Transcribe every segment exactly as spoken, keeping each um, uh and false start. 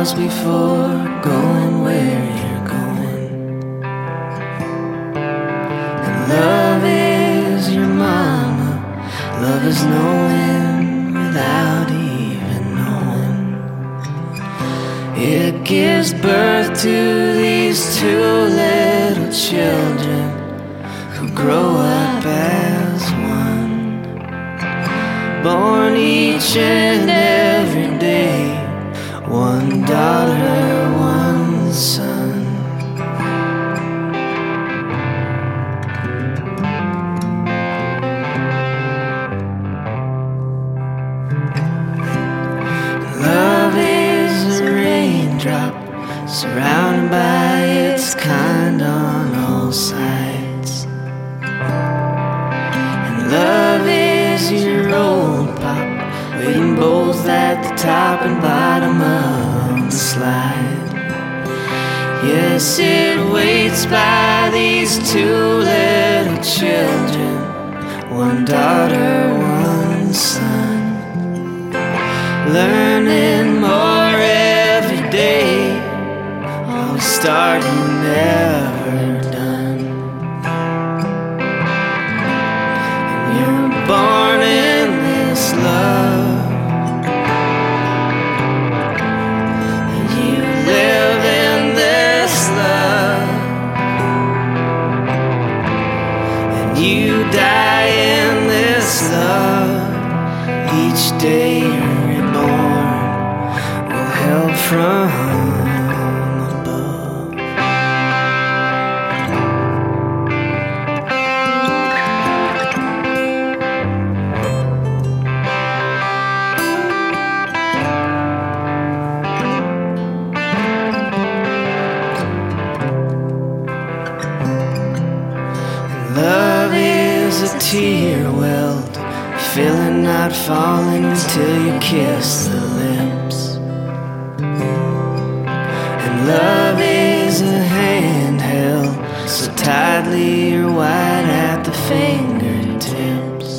miles before going where you're going. And love is your mama, love is knowing without even knowing. It gives birth to these two little children who grow up as one, born each and every day, one daughter, one son. Love is a raindrop surrounded by its kind on all sides. And love is your old pop, waiting both at the top and bottom of the slide. Yes, it waits by these two little children, one daughter, one son, learning more every day, always starting, never done. And you're born in this love, and you live in this love, and you die in this love. Each day you're reborn will help from above. Love is a tear welled, feeling not falling until you kiss the lips. And love is a hand held so tightly you're wide at the fingertips,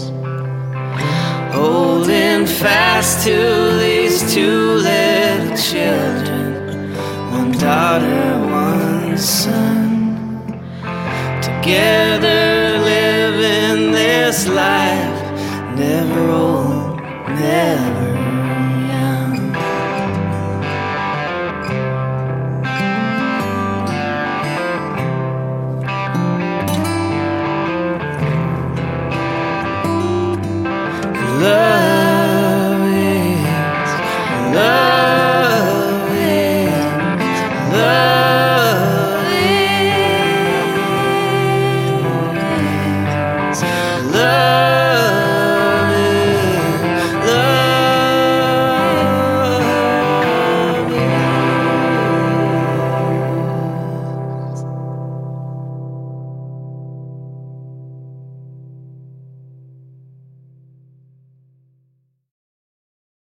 holding fast to these two little children, one daughter, one son, together living this life, never old, never young. Love is, love is, love